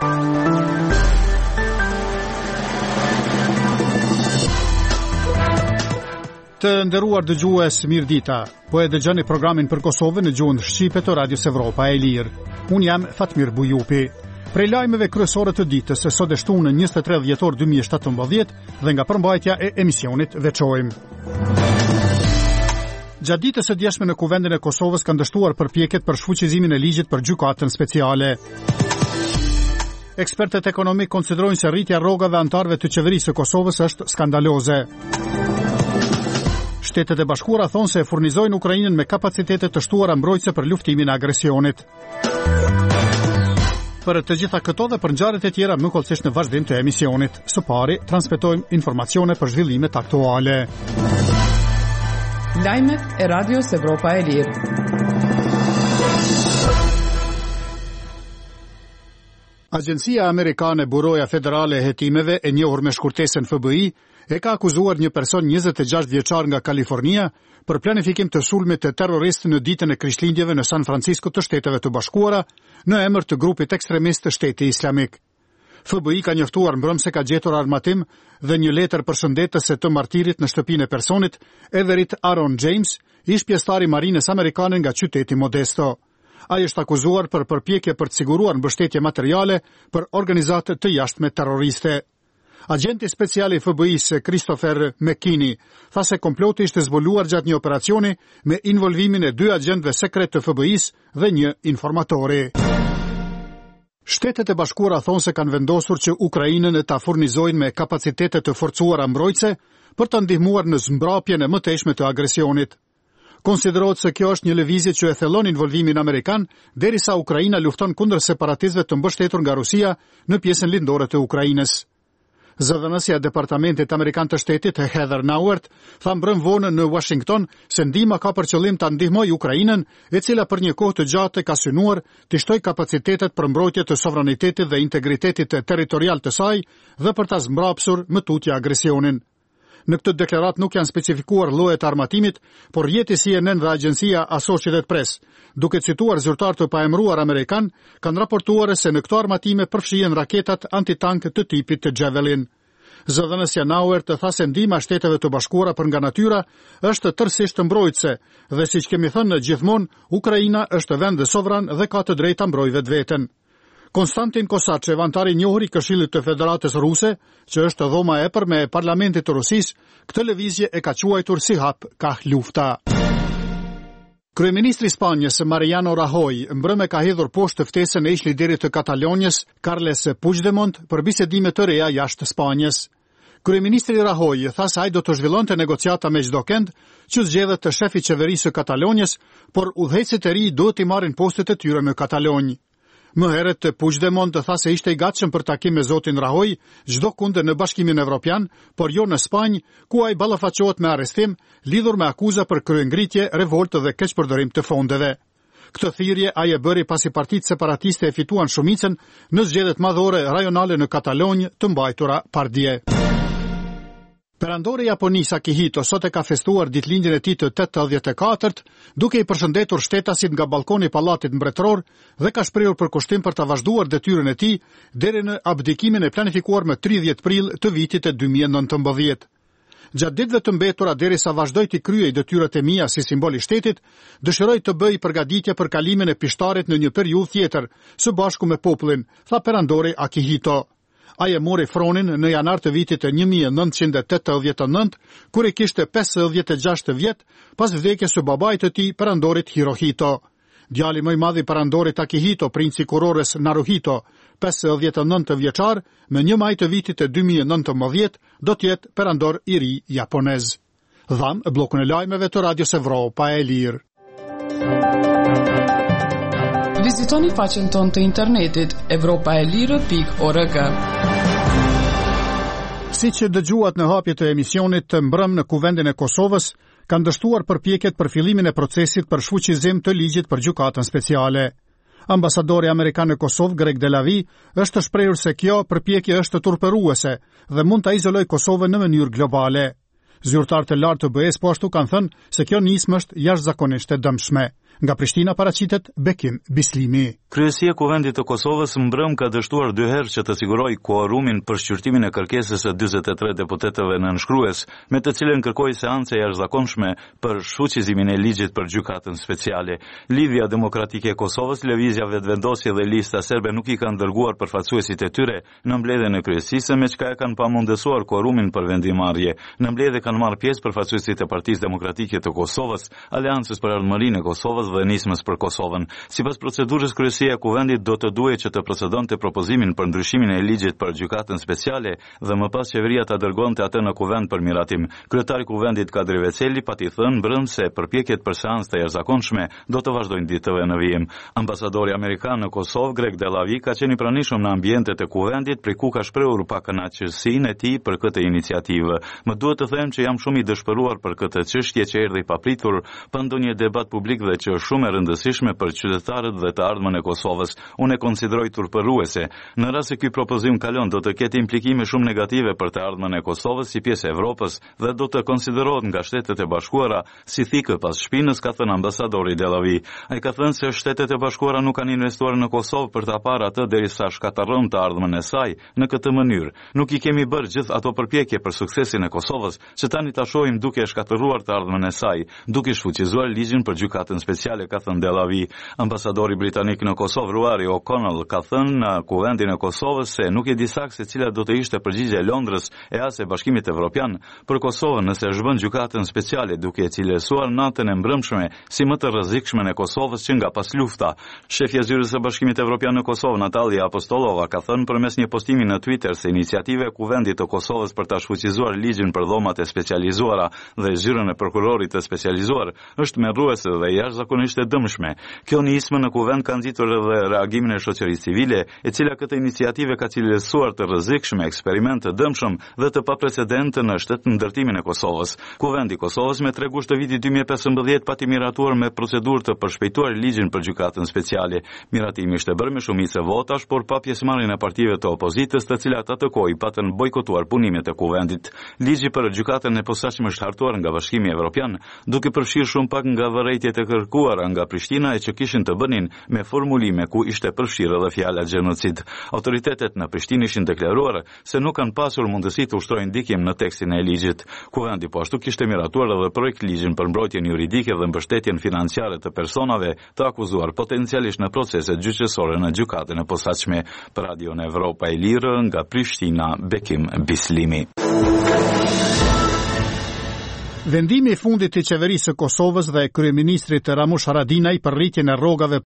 Të nderuar dëgjues, mirëdita. Po e dëgjoni programin për Kosovën në gjuhën shqipe të Radios Evropa e Lirë. Unë jam Fatmir Bujupi. Prej lajmeve kryesore të ditës, sot e shtunë 23 dhjetor 2017 dhe nga përmbajtja e emisionit veçojmë. Gjatë ditës së djeshme në Kuvendin e Kosovës kanë dështuar përpjekjet për shfuqizimin e ligjit për gjykatën speciale. Ekspertët ekonomik konsiderojnë se rritja rrogave antarëve të qeverisë së Kosovës është skandaloze. Shtetet e Bashkuara thonë se furnizojnë Ukrainën me kapacitete të shtuara mbrojtëse për luftimin e agresionit. Për të gjitha këto dhe për ngjarjet e tjera më kollësisht në vazhdim të emisionit. Së pari, transmetojmë informacione për zhvillimet aktuale. Lajmet e Radios Evropa e Lirë. Agjencia Amerikane Buroja Federale e Hetimeve, e njohur me shkurtesën FBI, e ka akuzuar një person 26 vjeçar nga Kalifornia për planifikim të sulmit të terrorist në ditën e Krishtlindjeve në San Francisco të Shteteve të Bashkuara në emër të grupit ekstremist të Shteti Islamik. FBI ka njoftuar mbrëm se ka gjetur armatim dhe një letër përshëndetëse të martirit në shtëpinë e personit, Everett Aaron James, ish pjesëtar i marinës amerikane nga qyteti Modesto. Ai është akuzuar për përpjekje për të siguruar mbështetje materiale për organizate të jashtme terroriste. Agenti special i FBI-s Christopher McKinney tha se komploti ishte zbuluar gjatë një operacioni me involvimin e 2 agentëve sekret të FBI-s dhe një informatori. Shtetet e Bashkuara thonë se kanë vendosur që Ukrainën ta furnizojnë me kapacitete të forcuara mbrojtëse për të ndihmuar në zmbrapjen e mëtejshme të agresionit. Konsiderohet se kjo është një lëvizje që e thellon involvimin amerikan derisa Ukraina lufton kundër separatistëve të mbështetur nga Rusia në pjesën lindore të Ukrainës. Zëdhënësja e Departamentit Amerikan të Shtetit, Heather Nauert, tha mbrëm vonë në Washington se ndihma ka për qëllim ta ndihmojë Ukrainën, e cila për një kohë të gjatë ka synuar të shtojë kapacitetet për mbrojtje të sovranitetit dhe integritetit territorial të saj dhe për ta zmbrapsur mëtutje agresionin. Në këtë deklarat nuk janë specifikuar llojet e armatimit, por rrjeti CNN dhe agjencia Associated Press, duke cituar zyrtar të paemëruar amerikan, kanë raportuar se në këto armatime përfshihen raketat antitank të tipit të Javelin. Zëdhënësja Nauert tha se ndihma e Shteteve të Bashkuara për nga natyra është tërësisht mbrojtëse dhe siç kemi thënë gjithmonë, Ukraina është vend sovran dhe ka të drejtë ta mbrojë vetveten. Konstantin Kosachev, antar i njohur i Këshillit të Federatës Ruse, që është dhoma e epërme e Parlamentit të Rusisë, këtë lëvizje e ka quajtur si hap ka lufta. Kryeministri i Spanjës Mariano Rajoy mbrëmë ka hedhur poshtë ftesën e ish-liderit të Katalonjës Carles Puigdemont për bisedime të reja jashtë Spanjës. Kryeministri Rajoy tha se ai do të zhvillonte negociata me çdo kënd që zgjedhet të shefi qeverisë së Katalonjës, por udhëheqësit e ri duhet të marrin postet e tyre në Katalonjë. Më herët Puigdemont tha se ishte i gatshëm për takim me zotin Rajoy çdo kundër në Bashkimin Evropian, por jo në Spanjë, ku ai ballafaqohet me arrestim lidhur me akuza për kryengritje, revoltë dhe keqpërdorim të fondeve. Këtë thirrje ai e bëri pasi partitë separatiste e fituan shumicën në zgjedhjet madhore rajonale në Katalonjë të mbajtura pardje. Perandori japonis Akihito sot e ka festuar ditëlindjen e tij të 84-t, duke i përshëndetur shtetasit nga balkoni i pallatit mbretëror dhe ka shprehur përkushtim për ta vazhduar detyrën e tij deri në abdikimin e planifikuar më 30 prill të vitit 2019. Gjatë ditëve të mbetura derisa vazhdoi të kryej detyrat e mia si simbol i shtetit, dëshiroj të bëj përgatitje për kalimin e pishtarit në një periudhë tjetër, së bashku me popullin, tha perandori Akihito. Ai e mori fronin në janar të vitit 1989, kur i kishte 56 vjet, pas vdekjes së babait të tij, perandorit Hirohito. Djali më i madh i perandorit Akihito, princi Kurores Naruhito, 59 vjeçar, me 1 maj të vitit 2019, do të jetë perandor i ri japonez. Dham bllokun e lajmeve të Radios Evropa e Lirë. Vizitoni faqen tonë të internetit evropaelirë.org. Siç dëgjuat në hapje të emisionit të mbrëm në Kuvendin e Kosovës, kanë dështuar përpjekjet për fillimin e procesit për shfuqizim të ligjit për gjykatën speciale. Ambasadori amerikan në Kosovë, Greg Delavi, është shprehur se kjo përpjekje është turpëruese dhe mund ta izolojë Kosovën në mënyrë globale. Zyrtarët e lartë të BE-s po ashtu kanë thënë se kjo nismë është jashtëzakonisht e dëmshme. Nga Prishtina paraqitet Bekim Bislimi. Kryesia e Kuvendit të Kosovës mbrëm ka dështuar 2 herë që të sigurojë quorumin për shqyrtimin e kërkesës së 43 deputetëve nënshkrues, me të cilën kërkoi seancë jashtëzakonshme për shfuqizimin e ligjit për gjykatën speciale. Lidhja Demokratike e Kosovës, Lëvizja Vetvendosje dhe Lista Serbe nuk i kanë dërguar përfaqësuesit e tyre në mbledhjen e kryesisë, me çka e kanë pamundësuar quorumin për vendimarrje. Në mbledhje kanë marrë pjesë përfaqësuesit e Partisë Demokratike të Kosovës, Aleancës për Ardhmërinë e Kosovës dhe Nismës për Kosovën. Sipas procedurës, Kryesia e Kuvendit do të duhej që të procedonte propozimin për ndryshimin e ligjit për gjykatën speciale dhe më pas qeveria ta dërgonte atë në kuvend për miratim. Kryetari i Kuvendit Kadri Veçeli pati thënë mbrëm se përpjekjet për seancë të jashtëzakonshme do të vazhdojnë ditëve në vijim. Ambasadori amerikan në Kosovë, Greg Delavi, ka qenë i pranishëm në ambientet e Kuvendit, prej ku ka shprehur pakënaqësinë e tij për këtë iniciativë. Më duhet të them që jam shumë i dëshpëruar për këtë çështje që erdhi papritur pa ndonjë debat publik dhe që është shumë e rëndësishme për qytetarët dhe të ardhmën e Kosovës. Unë e konsideroj turpëruese. Në rast se ky propozim kalon, do të ketë implikime shumë negative për të ardhmën e Kosovës si pjesë e Evropës dhe do të konsiderohet nga Shtetet e Bashkuara si thikë pas shpinës, ka thënë ambasadori Delavi. Ai ka thënë se Shtetet e Bashkuara nuk kanë investuar në Kosovë për ta parë atë derisa shkatërron të ardhmën e saj në këtë mënyrë. Nuk i kemi bërë gjithë ato përpjekje për suksesin e Kosovës, që tani ta shohim duke shkatëruar të ardhmën e saj, duke shfuqizuar ligjin për gjykatën speciale, ka thënë Delavi. Ambasadori britanik në Kosovë, Ruari O'Connell, ka thënë në Kuvendin e Kosovës se nuk e di saktë se cila do të ishte përgjigjja e Londrës e as e Bashkimit Evropian për Kosovën nëse zhbën gjykatën speciale, duke e cilësuar natën e mbrëmshme si më të rrezikshme në Kosovës që nga pas lufta. Shefja e zyrës së Bashkimit Evropian në Kosovë, Natalia Apostolova, ka thënë përmes një postimi në Twitter se iniciativa e Kuvendit të Kosovës për ta shfuqizuar ligjin për dhomat e specializuara dhe zyrën e prokurorit të specializuar është merruese dhe jashtëzakonisht e dëmshme. Kjo nismë në Kuvend ka nxitur edhe reagimin e shoqërisë civile, e cila këtë iniciativë ka cilësuar të rrezikshme, eksperiment të dëmshëm dhe të paprecedent në ndërtimin e Kosovës. Kuvendi i Kosovës me 3 gusht të vitit 2015 pati miratuar me procedurë të përshpejtuar ligjin për gjykatën speciale. Miratimi ishte bërë me shumicë votash, por pa pjesëmarrjen e partive të opozitës, të cilat atë kohë patën bojkotuar punimet e Kuvendit. Ligji për gjykatën e posaçme është hartuar nga Bashkimi Evropian, duke përfshirë shumë pak nga vërejtjet e kërkuara nga Prishtina e që kishin të bënin me formulime ku ishte përfshirë edhe fjala genocid. Autoritetet në Prishtinë ishin deklaruar se nuk kanë pasur mundësi të ushtrojnë ndikim në tekstin e ligjit. Kuvendi po ashtu kishte miratuar edhe projekt ligjin për mbrojtjen juridike dhe mbështetjen financiare të personave të akuzuar potencialisht në procese gjyqësore në gjykatën e posaçme. Për Radion Evropa e Lirë, nga Prishtina, Bekim Bislimi. Vendimi i fundit i qeverisë së Kosovës dhe kryeministrit Ramush Haradinaj për rritjen e rrogave